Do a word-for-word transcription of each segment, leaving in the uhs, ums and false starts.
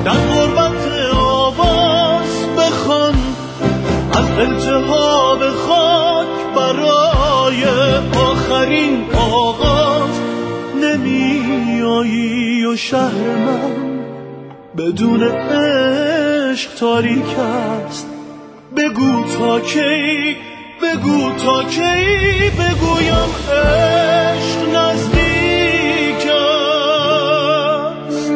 در غربت آواز بخوان از التهاب خاک برای آخرین آغاز. نمیایی و شهر من بدون عشق تاریک است. بگو تا کی، بگو تا کی بگویم عشق نزدیک است.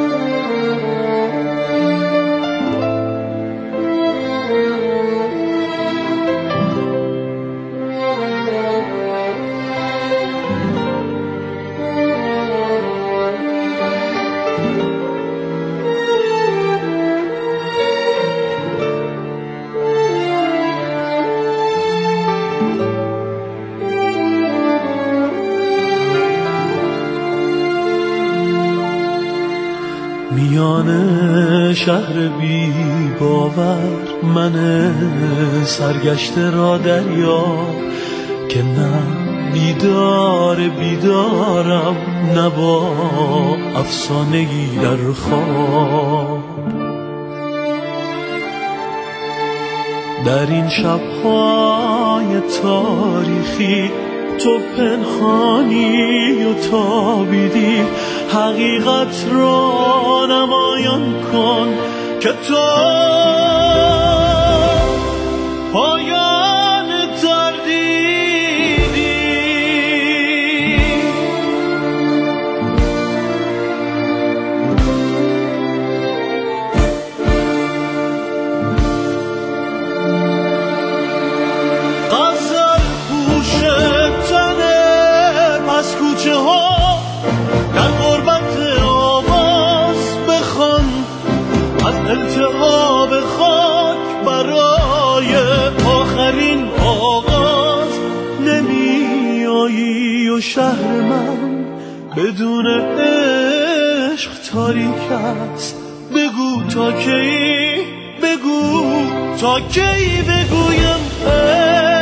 میان شهر بی باور من سرگشته را دریاب که نه بیدار بیدارم نه با افسانه‌ای در خواب. در این شب‌های تاریخی تو پنهانی و تابیدی. حقیقت را نمایان کن که تو پایان تردیدی. غزل پوش تنه پس کوچه ها در غربت آواز بخوان از التهاب خاک برای آخرین آغاز. نمیایی و شهر من بدون عشق تاریک است. بگو تا کی، بگو تا کی بگویم عشق